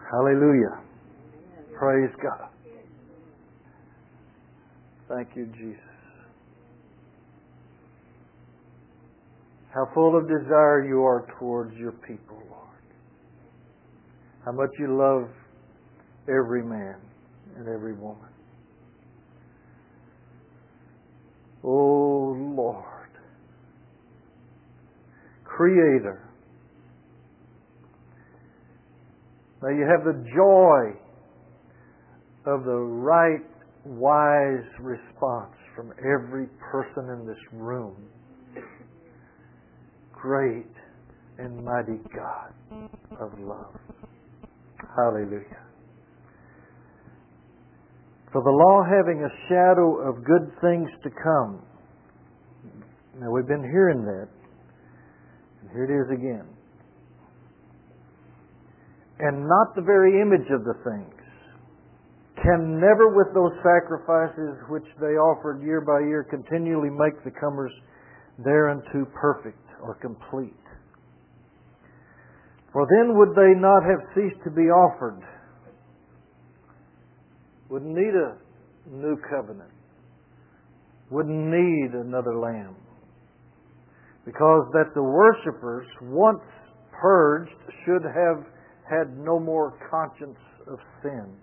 Hallelujah. Praise God. Thank you, Jesus. How full of desire you are towards your people, Lord. How much you love every man and every woman. Oh, Lord. Creator. May you have the joy of the right, wise response from every person in this room. Great and mighty God of love. Hallelujah. For the law having a shadow of good things to come. Now we've been hearing that. And here it is again. And not the very image of the things. Can never with those sacrifices which they offered year by year continually make the comers thereunto perfect or complete. For then would they not have ceased to be offered. Wouldn't need a new covenant. Wouldn't need another lamb. Because that the worshippers, once purged, should have had no more conscience of sins.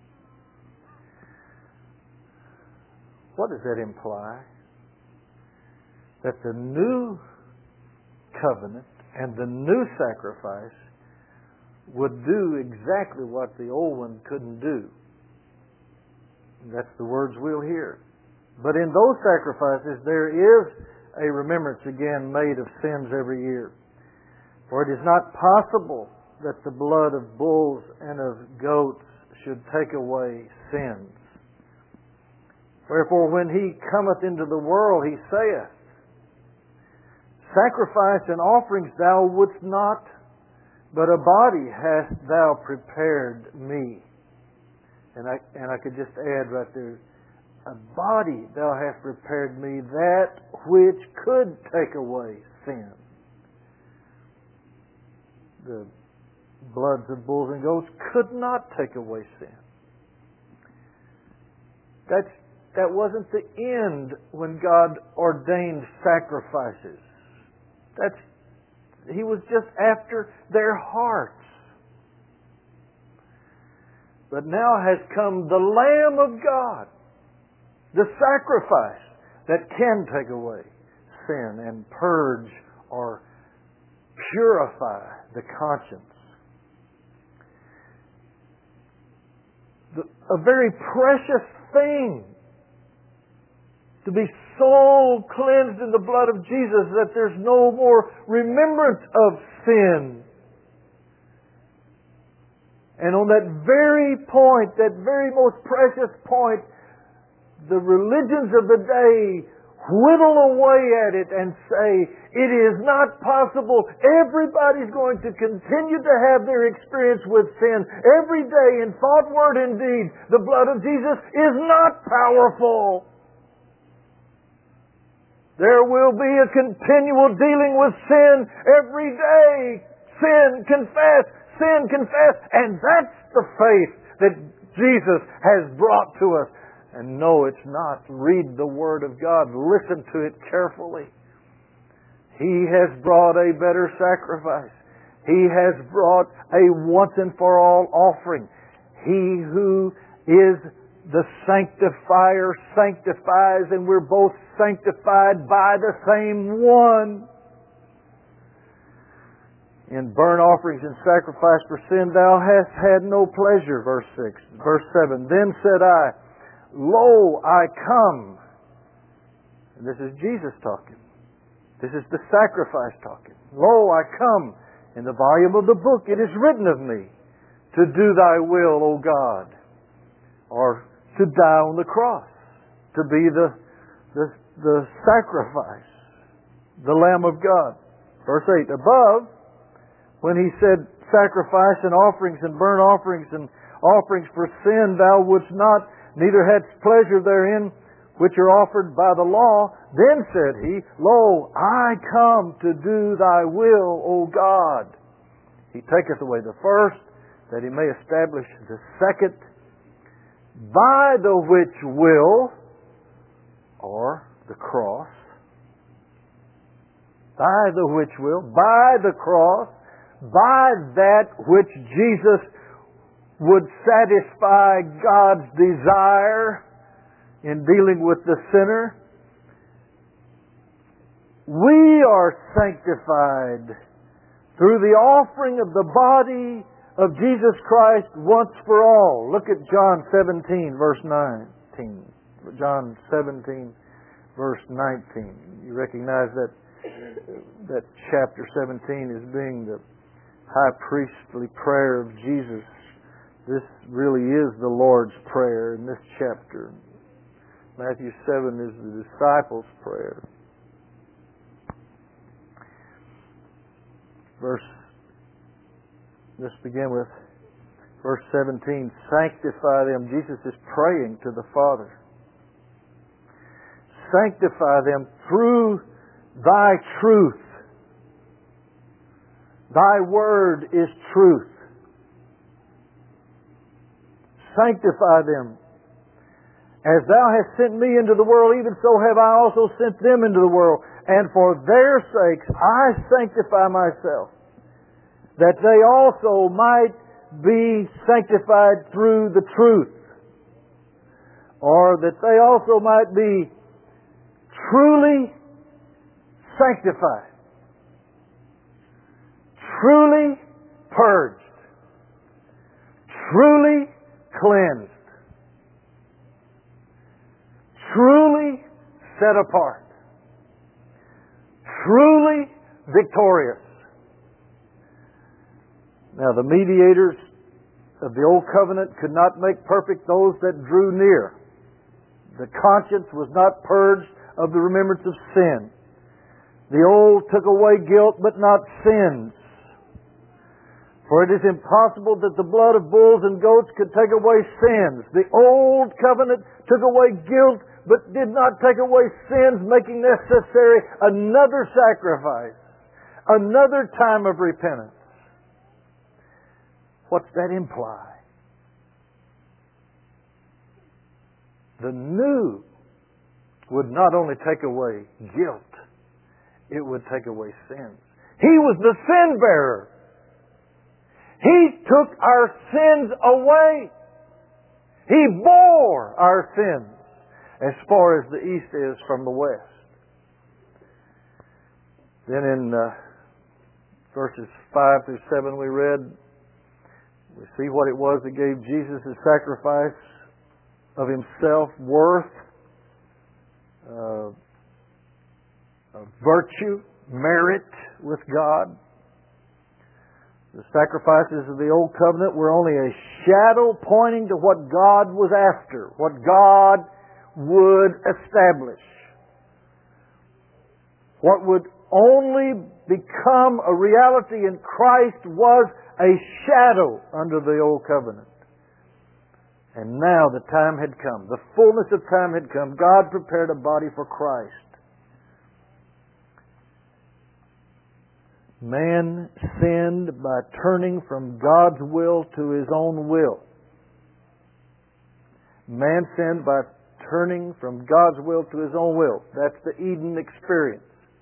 What does that imply? That the new covenant and the new sacrifice would do exactly what the old one couldn't do. That's the words we'll hear. But in those sacrifices there is a remembrance again made of sins every year. For it is not possible that the blood of bulls and of goats should take away sins. Wherefore when he cometh into the world, he saith, Sacrifice and offerings thou wouldst not, but a body hast thou prepared me. And I could just add right there, a body thou hast prepared me, that which could take away sin. The bloods of bulls and goats could not take away sin. That wasn't the end when God ordained sacrifices. He was just after their hearts. But now has come the Lamb of God, the sacrifice that can take away sin and purge or purify the conscience. A very precious thing to be so cleansed in the blood of Jesus that there's no more remembrance of sin. And on that very point, that very most precious point, the religions of the day whittle away at it and say, it is not possible. Everybody's going to continue to have their experience with sin every day in thought, word, and deed. The blood of Jesus is not powerful. There will be a continual dealing with sin every day. Sin, confess. And that's the faith that Jesus has brought to us. And no, it's not. Read the Word of God. Listen to it carefully. He has brought a better sacrifice. He has brought a once and for all offering. He who is the sanctifier sanctifies, and we're both sanctified by the same one. In burnt offerings and sacrifice for sin thou hast had no pleasure, verse 6. Verse 7, Then said I, Lo, I come. And this is Jesus talking. This is the sacrifice talking. Lo, I come. In the volume of the book it is written of me, to do thy will, O God. Or to die on the cross. To be the sacrifice. The Lamb of God. Verse 8, above, when he said, Sacrifice and offerings and burnt offerings and offerings for sin thou wouldst not, neither hadst pleasure therein, which are offered by the law. Then said he, Lo, I come to do thy will, O God. He taketh away the first, that He may establish the second, by the which will, or the cross, by the which will, by the cross, by that which Jesus would satisfy God's desire in dealing with the sinner, we are sanctified through the offering of the body of Jesus Christ once for all. Look at John 17, verse 19. John 17, verse 19. You recognize that chapter 17 as being the high priestly prayer of Jesus. This really is the Lord's Prayer in this chapter. Matthew 7 is the disciples' prayer. Let's begin with verse 17. Sanctify them. Jesus is praying to the Father. Sanctify them through Thy truth. Thy word is truth. Sanctify them. As Thou hast sent me into the world, even so have I also sent them into the world. And for their sakes I sanctify myself, that they also might be sanctified through the truth, or that they also might be truly sanctified, truly purged, truly cleansed, truly set apart, truly victorious. Now, the mediators of the Old Covenant could not make perfect those that drew near. The conscience was not purged of the remembrance of sin. The Old took away guilt, but not sins. For it is impossible that the blood of bulls and goats could take away sins. The Old Covenant took away guilt, but did not take away sins, making necessary another sacrifice, another time of repentance. What's that imply? The new would not only take away guilt, it would take away sins. He was the sin bearer. He took our sins away. He bore our sins as far as the east is from the west. Then in verses 5 through 7 we read, we see what it was that gave Jesus a sacrifice of Himself, worth, virtue, merit with God. The sacrifices of the Old Covenant were only a shadow pointing to what God was after, what God would establish. What would only become a reality in Christ was a shadow under the Old Covenant. And now the time had come. The fullness of time had come. God prepared a body for Christ. Man sinned by turning from God's will to his own will. Man sinned by turning from God's will to his own will. That's the Eden experience.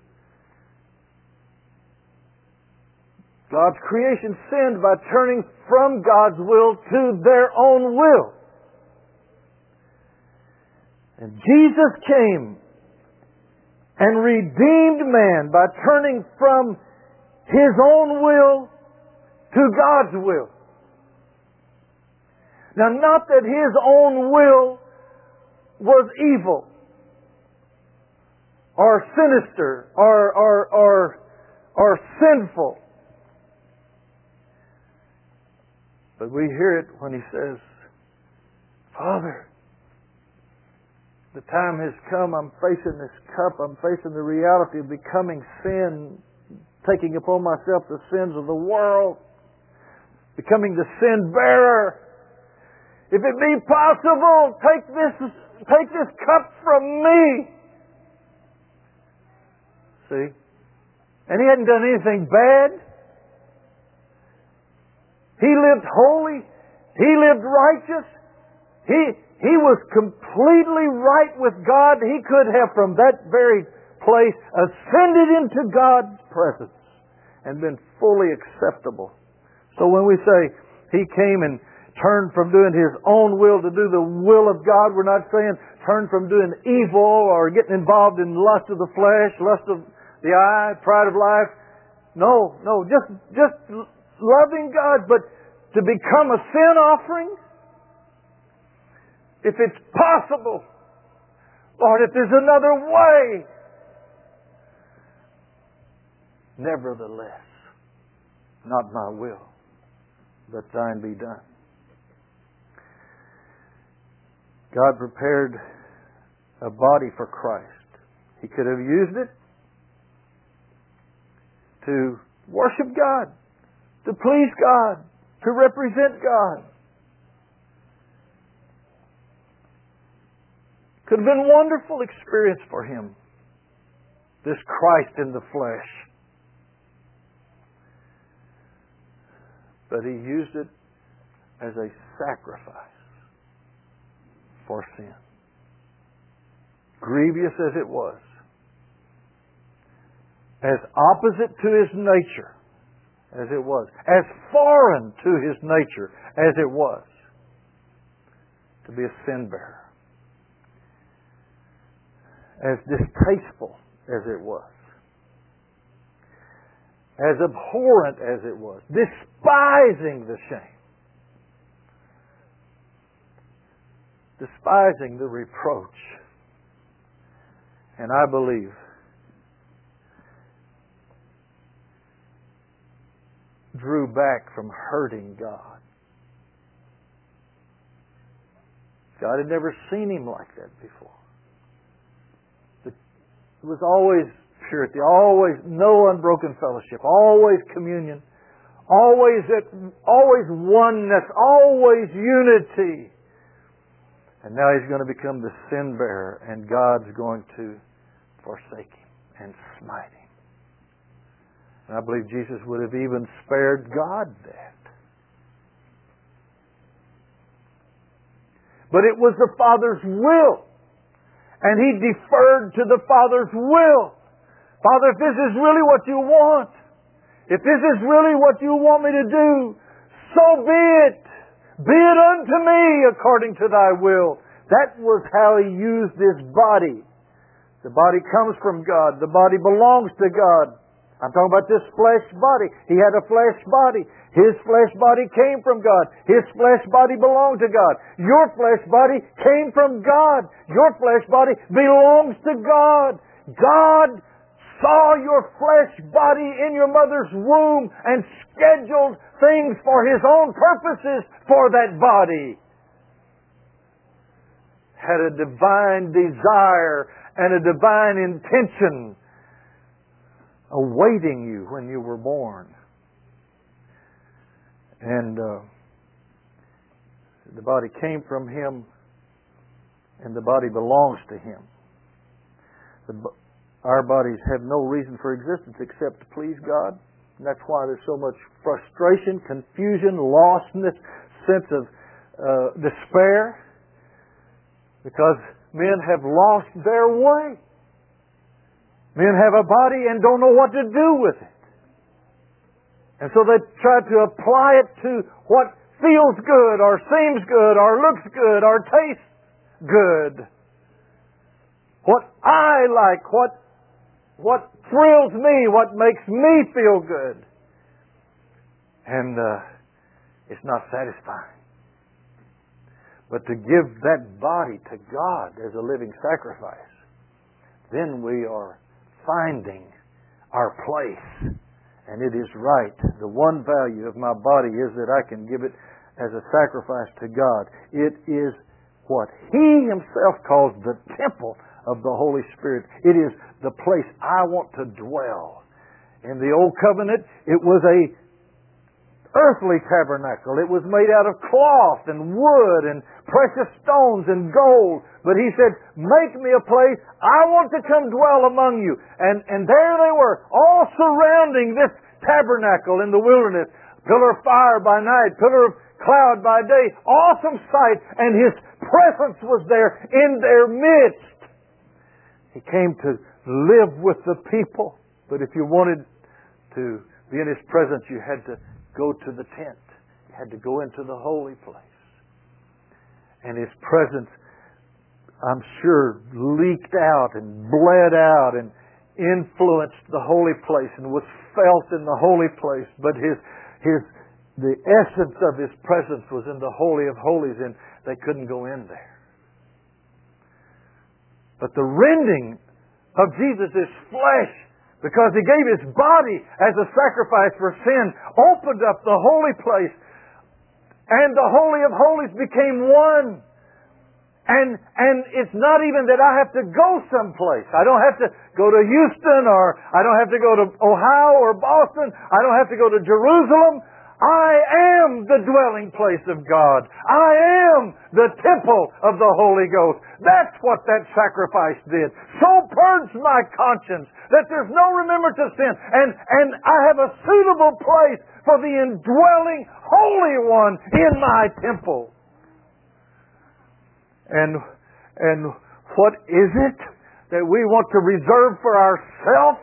God's creation sinned by turning from God's will to their own will. And Jesus came and redeemed man by turning from His own will to God's will. Now, not that His own will was evil or sinister or sinful. But we hear it when He says, Father, the time has come. I'm facing this cup. I'm facing the reality of becoming sin, taking upon myself the sins of the world, becoming the sin bearer. If it be possible, take this cup from me. See? And He hadn't done anything bad. He lived holy. He lived righteous. He was completely right with God. He could have from that very place ascended into God's presence and been fully acceptable. So when we say He came and turned from doing His own will to do the will of God, we're not saying turn from doing evil or getting involved in lust of the flesh, lust of the eye, pride of life. No, just loving God, but to become a sin offering, if it's possible, Lord, if there's another way, nevertheless, not my will, but Thine be done. God prepared a body for Christ. He could have used it to worship God, to please God, to represent God. Could have been a wonderful experience for Him, this Christ in the flesh. But He used it as a sacrifice for sin. Grievous as it was, as opposite to His nature as it was, as foreign to His nature as it was, to be a sin bearer, as distasteful as it was, as abhorrent as it was, despising the shame, despising the reproach. And I believe drew back from hurting God. God had never seen Him like that before. It was always purity, always no unbroken fellowship, always communion, always oneness, always unity. And now He's going to become the sin bearer, and God's going to forsake Him and smite Him. And I believe Jesus would have even spared God that. But it was the Father's will. And He deferred to the Father's will. Father, if this is really what You want, if this is really what You want me to do, so be it. Be it unto me according to Thy will. That was how He used His body. The body comes from God. The body belongs to God. I'm talking about this flesh body. He had a flesh body. His flesh body came from God. His flesh body belonged to God. Your flesh body came from God. Your flesh body belongs to God. God saw your flesh body in your mother's womb and scheduled things for His own purposes for that body. Had a divine desire and a divine intention awaiting you when you were born. And the body came from Him, and the body belongs to Him. Our bodies have no reason for existence except to please God. And that's why there's so much frustration, confusion, lostness, sense of despair. Because men have lost their way. Men have a body and don't know what to do with it. And so they try to apply it to what feels good or seems good or looks good or tastes good. What I like, what thrills me, what makes me feel good. And it's not satisfying. But to give that body to God as a living sacrifice, then we are finding our place. And it is right. The one value of my body is that I can give it as a sacrifice to God. It is what He Himself calls the temple of the Holy Spirit. It is the place I want to dwell. In the Old Covenant, it was a earthly tabernacle. It was made out of cloth and wood and precious stones and gold. But He said, make me a place. I want to come dwell among you. And there they were, all surrounding this tabernacle in the wilderness. Pillar of fire by night, pillar of cloud by day. Awesome sight. And His presence was there in their midst. He came to live with the people. But if you wanted to be in His presence, you had to go to the tent. You had to go into the holy place. And His presence, I'm sure, leaked out and bled out and influenced the holy place and was felt in the holy place. But the essence of His presence was in the Holy of Holies, and they couldn't go in there. But the rending of Jesus' flesh, because He gave His body as a sacrifice for sin, opened up the holy place, and the Holy of Holies became one. And it's not even that I have to go someplace. I don't have to go to Houston, or I don't have to go to Ohio or Boston. I don't have to go to Jerusalem. I am the dwelling place of God. I am the temple of the Holy Ghost. That's what that sacrifice did. So purged my conscience that there's no remembrance of sin. And I have a suitable place for the indwelling Holy One in my temple. And what is it that we want to reserve for ourselves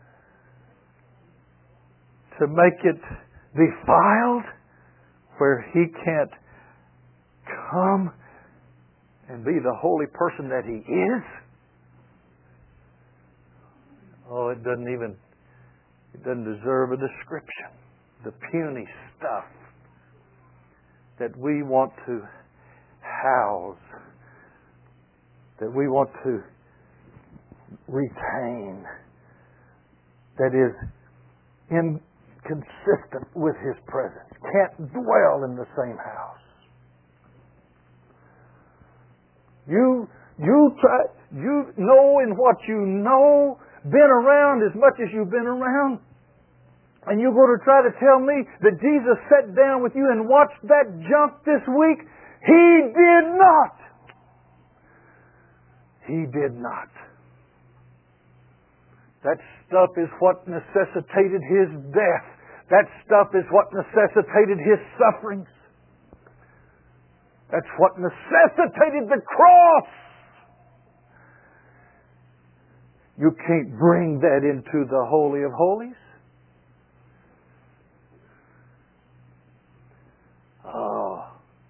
to make it defiled, where He can't come and be the holy person that He is? Oh, it doesn't deserve a description. The puny stuff that we want to house, that we want to retain, that is inconsistent with His presence, can't dwell in the same house. You know in what you know, been around as much as you've been around, and you're going to try to tell me that Jesus sat down with you and watched that junk this week? He did not. He did not. That stuff is what necessitated His death. That stuff is what necessitated His sufferings. That's what necessitated the cross. You can't bring that into the Holy of Holies. Oh,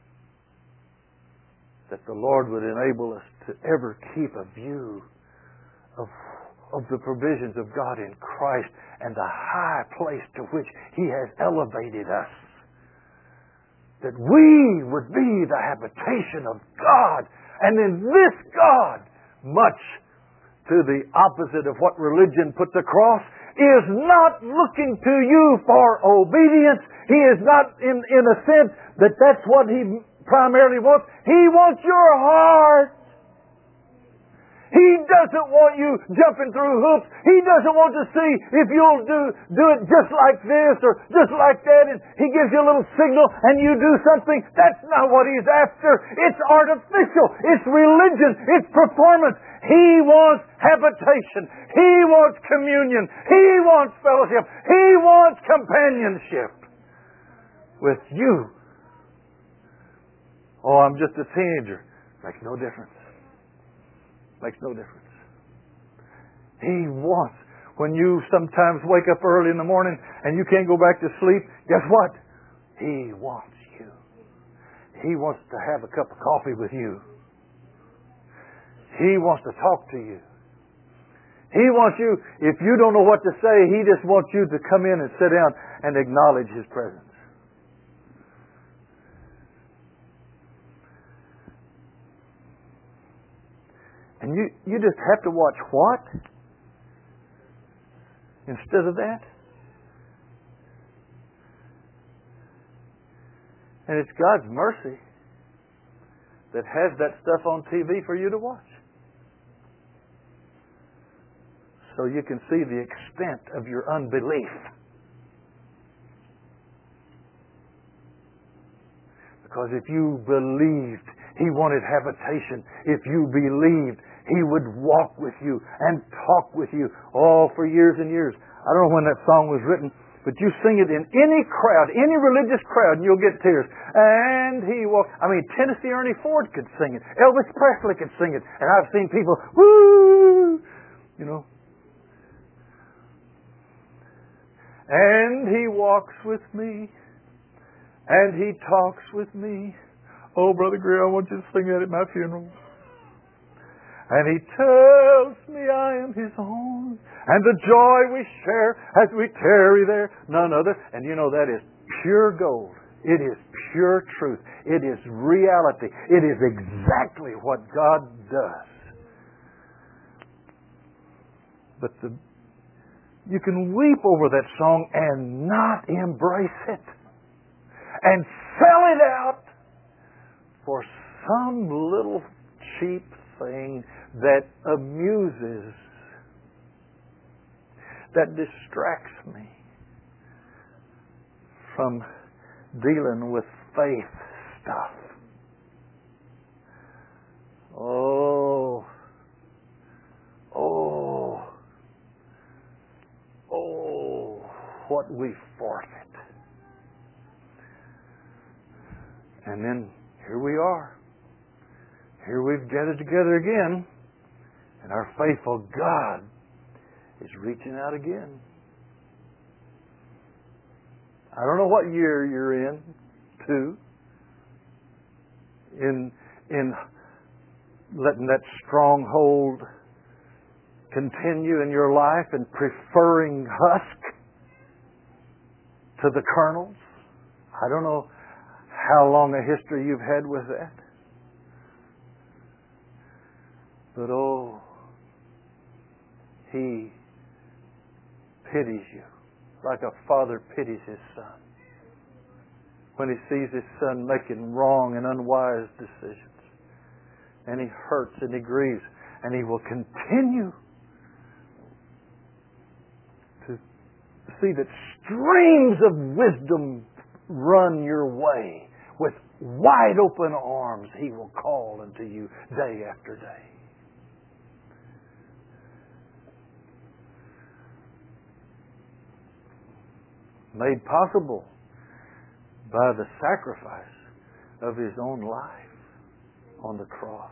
that the Lord would enable us to ever keep a view of the provisions of God in Christ and the high place to which He has elevated us. That we would be the habitation of God. And in this God, much to the opposite of what religion puts across, is not looking to you for obedience. He is not, in a sense, that's what He primarily wants. He wants your heart. He doesn't want you jumping through hoops. He doesn't want to see if you'll do it just like this or just like that, and He gives you a little signal and you do something. That's not what He's after. It's artificial. It's religion. It's performance. He wants habitation. He wants communion. He wants fellowship. He wants companionship with you. Oh, I'm just a teenager. Makes no difference. Makes no difference. He wants, when you sometimes wake up early in the morning and you can't go back to sleep, guess what? He wants you. He wants to have a cup of coffee with you. He wants to talk to you. He wants you, if you don't know what to say, He just wants you to come in and sit down and acknowledge His presence. And you just have to watch what? Instead of that? And it's God's mercy that has that stuff on TV for you to watch. So you can see the extent of your unbelief. Because if you believed He wanted habitation, if you believed He would walk with you and talk with you all for years and years. I don't know when that song was written, But you sing it in any crowd, any religious crowd, and you'll get tears. And he walked. Tennessee Ernie Ford could sing it. Elvis Presley could sing it. And I've seen people, woo, And he walks with me, and he talks with me. Oh, Brother Greer, I want you to sing that at my funeral. And he tells me I am his own, and the joy we share as we tarry there, none other. And that is pure gold. It is pure truth. It is reality. It is exactly what God does. But you can weep over that song and not embrace it, and sell it out for some little cheap thing that amuses, that distracts me from dealing with faith stuff. Oh, what we forfeit. And then here we are. Here we've gathered together again, and our faithful God is reaching out again. I don't know what year you're in letting that stronghold continue in your life and preferring husk to the kernels. I don't know how long a history you've had with that. But He pities you like a father pities his son when he sees his son making wrong and unwise decisions. And he hurts and he grieves, and he will continue to see that streams of wisdom run your way. With wide open arms, He will call unto you day after day. Made possible by the sacrifice of His own life on the cross.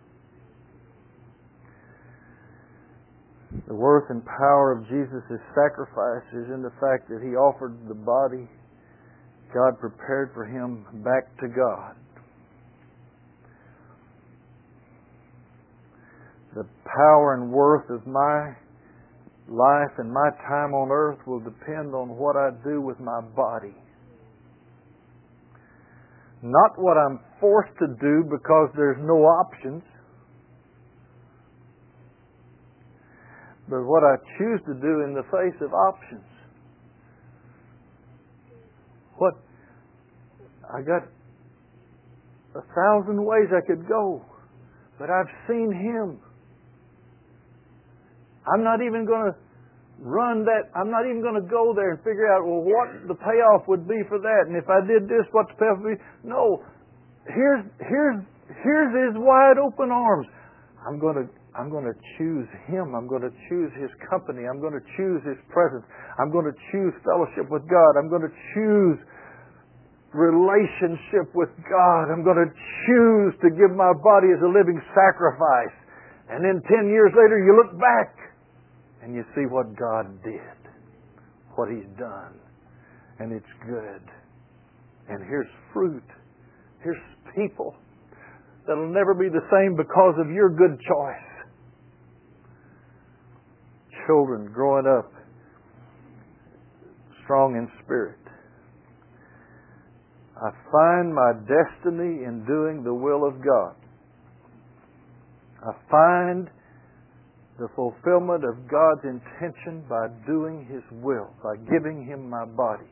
The worth and power of Jesus' sacrifice is in the fact that He offered the body God prepared for Him back to God. The power and worth of my life and my time on earth will depend on what I do with my body. Not what I'm forced to do because there's no options, but what I choose to do in the face of options. I got 1,000 ways I could go, but I've seen Him. I'm not even going to run that. I'm not even going to go there and figure out, well, what the payoff would be for that. And if I did this, what the payoff would be. No. Here's His wide open arms. I'm going to choose Him. I'm going to choose His company. I'm going to choose His presence. I'm going to choose fellowship with God. I'm going to choose relationship with God. I'm going to choose to give my body as a living sacrifice. And then 10 years later, you look back and you see what God did, what He's done. And it's good. And here's fruit. Here's people that'll never be the same because of your good choice. Children growing up strong in spirit. I find my destiny in doing the will of God. I find the fulfillment of God's intention by doing His will, by giving Him my body.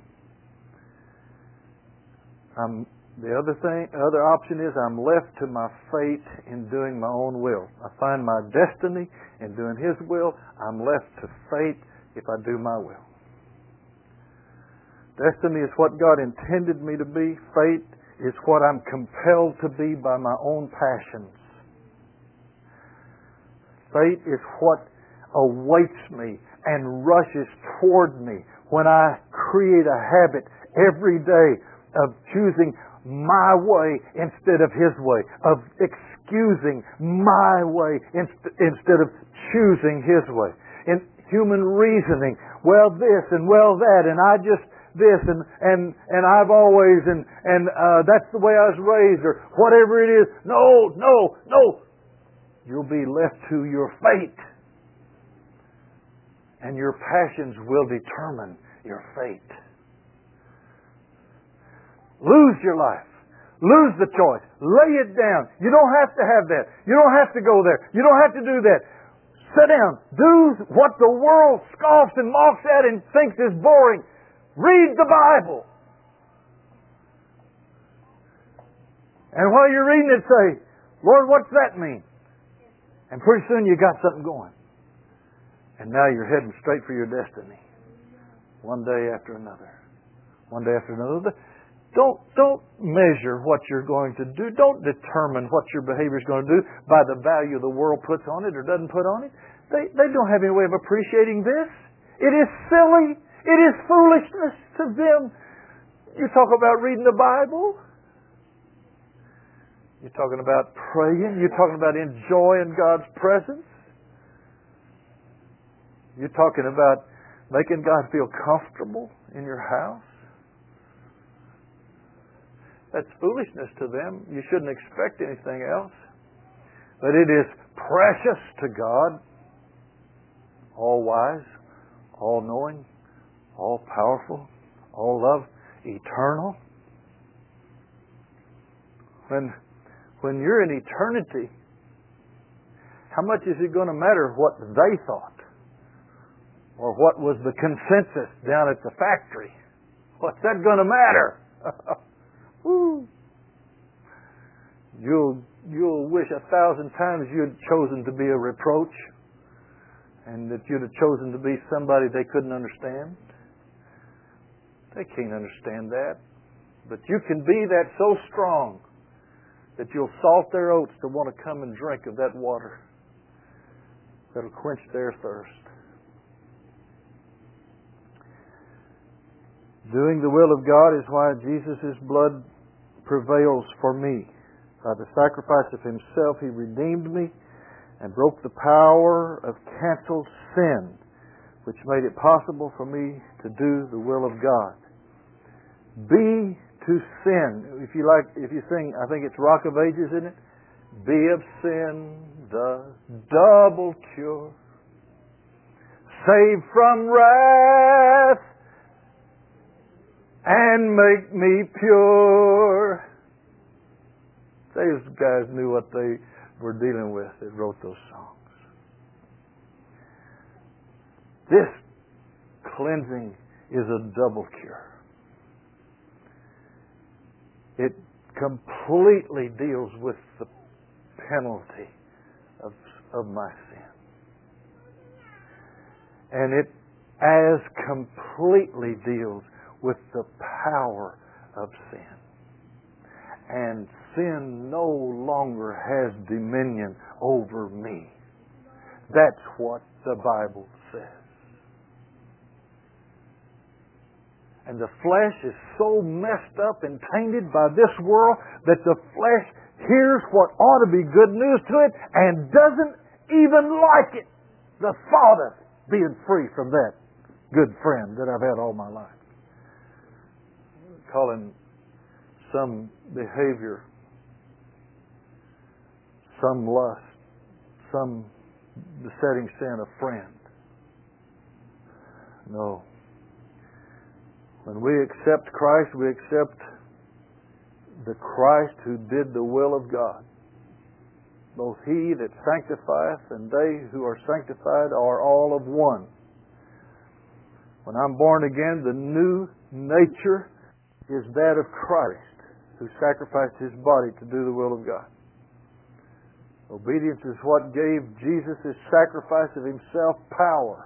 The other option is I'm left to my fate in doing my own will. I find my destiny in doing His will. I'm left to fate if I do my will. Destiny is what God intended me to be. Fate is what I'm compelled to be by my own passions. Fate is what awaits me and rushes toward me when I create a habit every day of choosing my way instead of His way, of excusing my way instead of choosing His way. In human reasoning, well this and well that, and I just this and I've always and that's the way I was raised, or whatever it is. No. You'll be left to your fate. And your passions will determine your fate. Lose your life. Lose the choice. Lay it down. You don't have to have that. You don't have to go there. You don't have to do that. Sit down. Do what the world scoffs and mocks at and thinks is boring. Read the Bible. And while you're reading it, say, Lord, what's that mean? And pretty soon you got something going. And now you're heading straight for your destiny. One day after another. One day after another. Don't measure what you're going to do. Don't determine what your behavior is going to do by the value the world puts on it or doesn't put on it. They don't have any way of appreciating this. It is silly. It is foolishness to them. You talk about reading the Bible. You're talking about praying. You're talking about enjoying God's presence. You're talking about making God feel comfortable in your house. That's foolishness to them. You shouldn't expect anything else. But it is precious to God. All wise, all knowing, all powerful, all love, eternal. When you're in eternity, how much is it going to matter what they thought? Or what was the consensus down at the factory? What's that going to matter? Woo. You'll wish 1,000 times you'd chosen to be a reproach, and that you'd have chosen to be somebody they couldn't understand. They can't understand that. But you can be that so strong that you'll salt their oats to want to come and drink of that water that'll quench their thirst. Doing the will of God is why Jesus' blood prevails for me. By the sacrifice of Himself, He redeemed me and broke the power of canceled sin, which made it possible for me to do the will of God. Be to sin. If you sing, I think it's Rock of Ages, isn't it? Be of sin the double cure. Save from wrath and make me pure. Those guys knew what they were dealing with that wrote those songs. This cleansing is a double cure. It completely deals with the penalty of my sin. And it as completely deals with the power of sin. And sin no longer has dominion over me. That's what the Bible says. And the flesh is so messed up and tainted by this world that the flesh hears what ought to be good news to it and doesn't even like it. The thought of being free from that good friend that I've had all my life. Calling some behavior, some lust, some besetting sin a friend. No. When we accept Christ, we accept the Christ who did the will of God. Both He that sanctifieth and they who are sanctified are all of one. When I'm born again, the new nature is that of Christ, who sacrificed His body to do the will of God. Obedience is what gave Jesus' sacrifice of Himself power.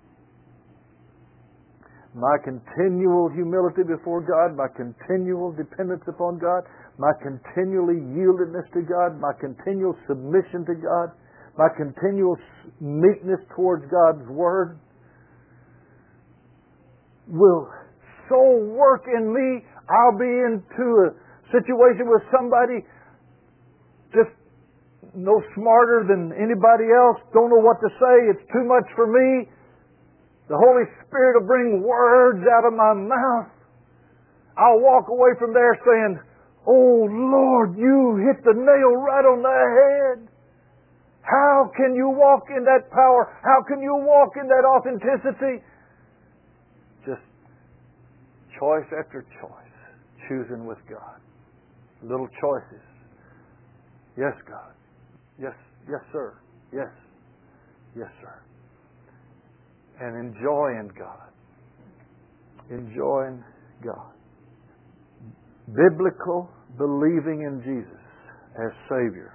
My continual humility before God, my continual dependence upon God, my continually yieldedness to God, my continual submission to God, my continual meekness towards God's Word, will so work in me, I'll be into a situation with somebody just no smarter than anybody else, don't know what to say, it's too much for me. The Holy Spirit will bring words out of my mouth. I'll walk away from there saying, "Oh Lord, you hit the nail right on the head." How can you walk in that power? How can you walk in that authenticity? Just choice after choice, choosing with God. Little choices. Yes, God. Yes, yes, sir. Yes, yes, sir. And enjoying God. Enjoying God. Biblical believing in Jesus as Savior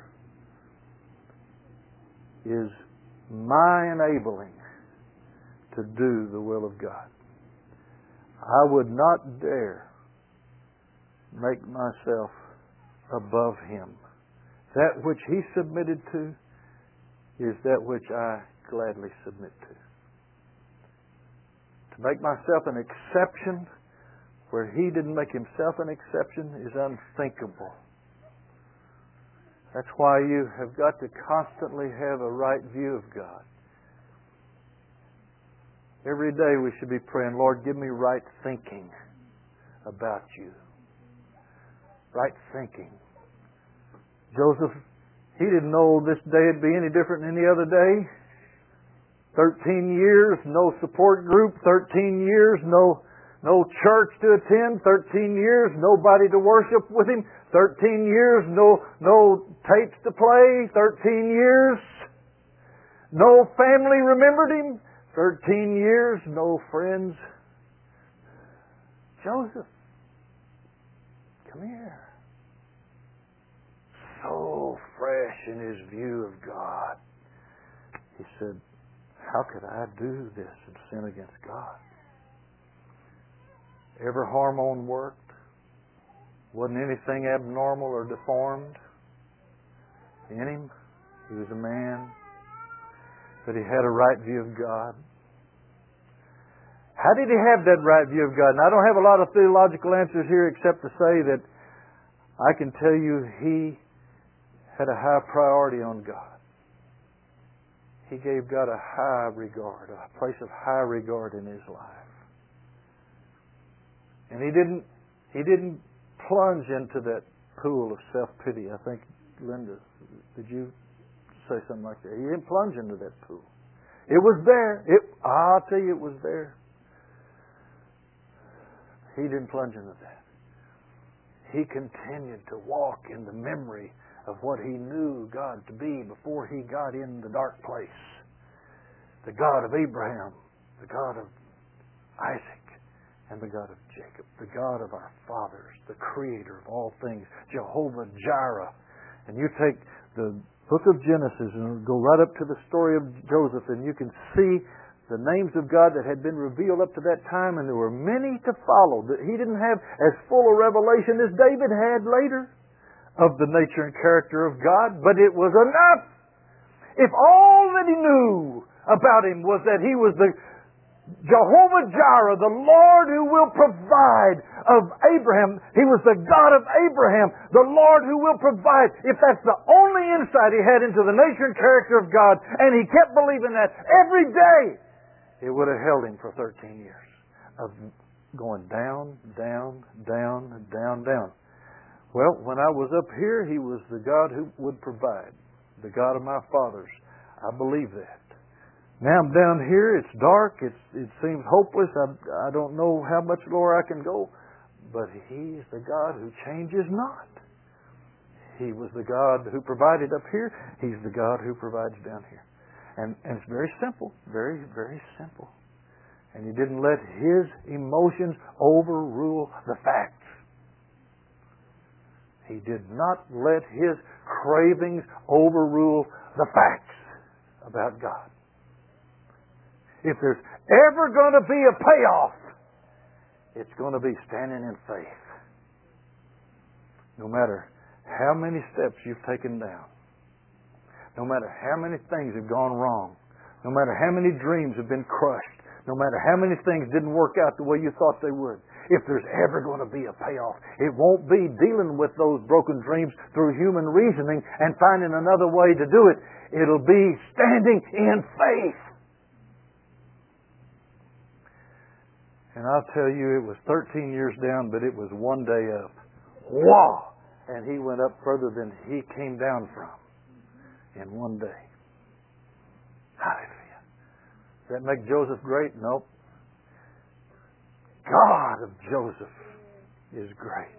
is my enabling to do the will of God. I would not dare make myself above Him. That which He submitted to is that which I gladly submit to. To make myself an exception where He didn't make Himself an exception is unthinkable. That's why you have got to constantly have a right view of God. Every day we should be praying, "Lord, give me right thinking about You." Right thinking. Joseph, he didn't know this day would be any different than any other day. 13 years, no support group. 13 years, no church to attend. 13 years, nobody to worship with him. 13 years, no tapes to play. 13 years, no family remembered him. 13 years, no friends. Joseph, come here. So fresh in his view of God. He said, "How could I do this and sin against God?" Every hormone worked. Wasn't anything abnormal or deformed in him. He was a man. But he had a right view of God. How did he have that right view of God? And I don't have a lot of theological answers here except to say that I can tell you he had a high priority on God. He gave God a high regard, a place of high regard in his life. And he didn't plunge into that pool of self-pity. I think, Linda, did you say something like that? He didn't plunge into that pool. It was there. I'll tell you, it was there. He didn't plunge into that. He continued to walk in the memory of what he knew God to be before he got in the dark place. The God of Abraham, the God of Isaac, and the God of Jacob, the God of our fathers, the Creator of all things, Jehovah Jireh. And you take the book of Genesis and go right up to the story of Joseph, and you can see the names of God that had been revealed up to that time, and there were many to follow. That he didn't have as full a revelation as David had later of the nature and character of God, but it was enough. If all that he knew about Him was that He was the Jehovah Jireh, the Lord who will provide of Abraham. He was the God of Abraham, the Lord who will provide. If that's the only insight he had into the nature and character of God, and he kept believing that every day, it would have held him for 13 years of going down, down, down, down, down. Well, when I was up here, He was the God who would provide, the God of my fathers. I believe that. Now I'm down here, it's dark, it seems hopeless, I don't know how much lower I can go, but He's the God who changes not. He was the God who provided up here, He's the God who provides down here. And it's very simple, very, very simple. And He didn't let His emotions overrule the facts. He did not let His cravings overrule the facts about God. If there's ever going to be a payoff, it's going to be standing in faith. No matter how many steps you've taken down, no matter how many things have gone wrong, no matter how many dreams have been crushed, No matter how many things didn't work out the way you thought they would. If there's ever going to be a payoff, it won't be dealing with those broken dreams through human reasoning and finding another way to do it. It'll be standing in faith. And I'll tell you, it was 13 years down, but it was one day up. Wow! And he went up further than he came down from in one day. Hallelujah. Does that make Joseph great? Nope. God of Joseph is great.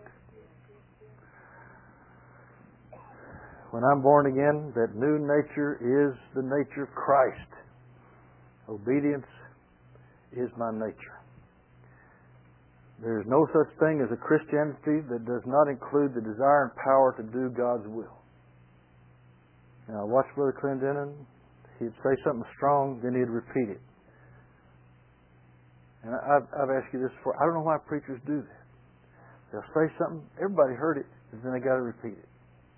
When I'm born again, that new nature is the nature of Christ. Obedience is my nature. There is no such thing as a Christianity that does not include the desire and power to do God's will. Now, watch Brother Clendenin. He'd say something strong, then he'd repeat it. And I've asked you this before. I don't know why preachers do that. They'll say something, everybody heard it, and then they got to repeat it.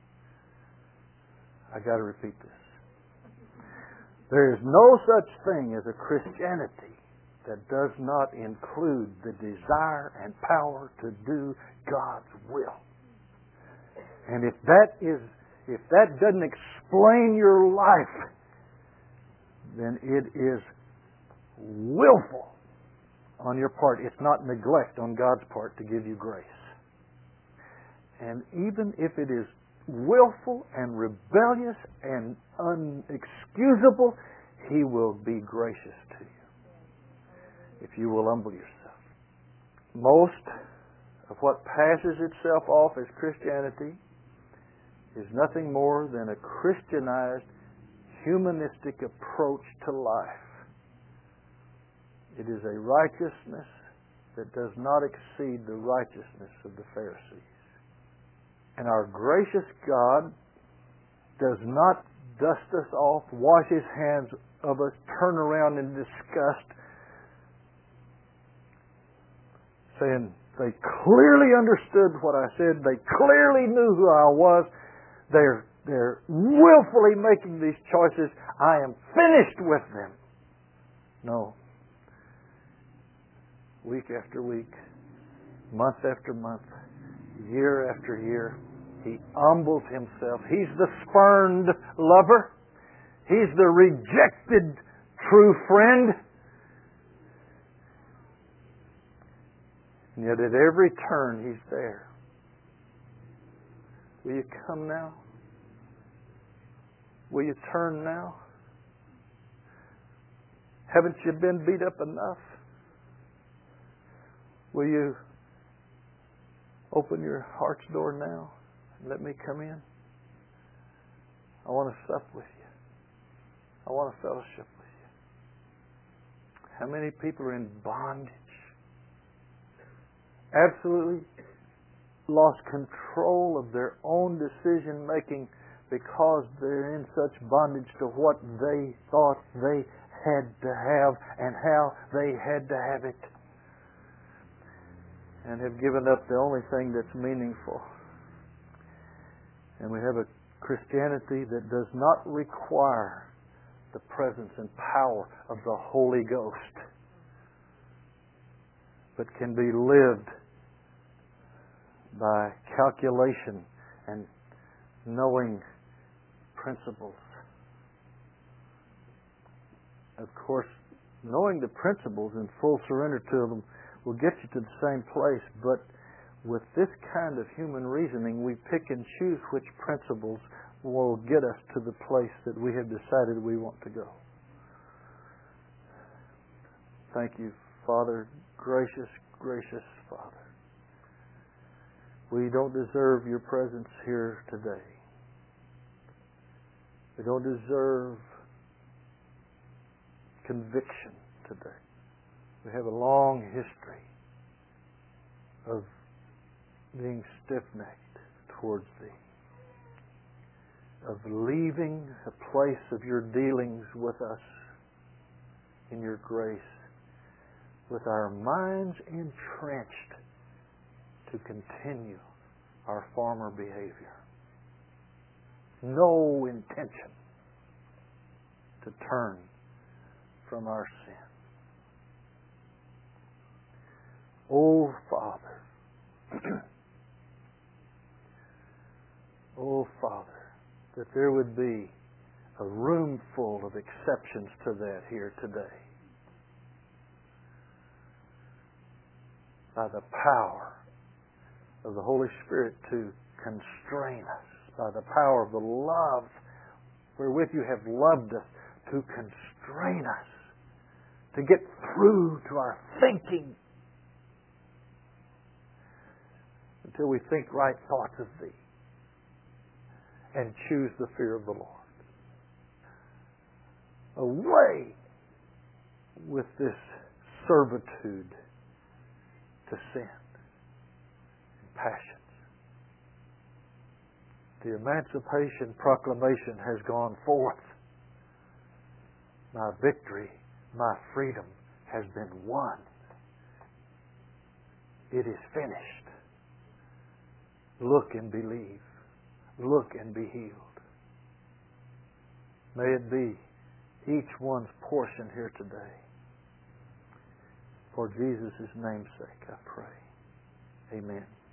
I got to repeat this. There is no such thing as a Christianity that does not include the desire and power to do God's will. And if that doesn't explain your life, then it is willful on your part. It's not neglect on God's part to give you grace. And even if it is willful and rebellious and unexcusable, He will be gracious to you if you will humble yourself. Most of what passes itself off as Christianity is nothing more than a Christianized, humanistic approach to life. It is a righteousness that does not exceed the righteousness of the Pharisees. And our gracious God does not dust us off, wash His hands of us, turn around in disgust, saying they clearly understood what I said, they clearly knew who I was, they're willfully making these choices, I am finished with them. No. Week after week, month after month, year after year, He humbles Himself. He's the spurned lover. He's the rejected true friend. And yet at every turn He's there. Will you come now? Will you turn now? Haven't you been beat up enough? Will you open your heart's door now and let me come in? I want to sup with you. I want to fellowship with you. How many people are in bondage? Absolutely lost control of their own decision making because they're in such bondage to what they thought they had to have and how they had to have it, and have given up the only thing that's meaningful. And we have a Christianity that does not require the presence and power of the Holy Ghost, but can be lived by calculation and knowing principles. Of course, knowing the principles and full surrender to them will get you to the same place, but with this kind of human reasoning, we pick and choose which principles will get us to the place that we have decided we want to go. Thank you, Father, gracious, gracious Father. We don't deserve your presence here today. We don't deserve conviction today. We have a long history of being stiff-necked towards Thee, of leaving a place of your dealings with us in your grace, with our minds entrenched to continue our former behavior. No intention to turn from our sin. Oh, Father. Oh, Father, that there would be a room full of exceptions to that here today. By the power of the Holy Spirit to constrain us, by the power of the love wherewith you have loved us, to constrain us, to get through to our thinking until we think right thoughts of Thee and choose the fear of the Lord. Away with this servitude to sin and passions. The Emancipation Proclamation has gone forth. My victory, my freedom has been won. It is finished. Look and believe. Look and be healed. May it be each one's portion here today. For Jesus' name's sake, I pray. Amen.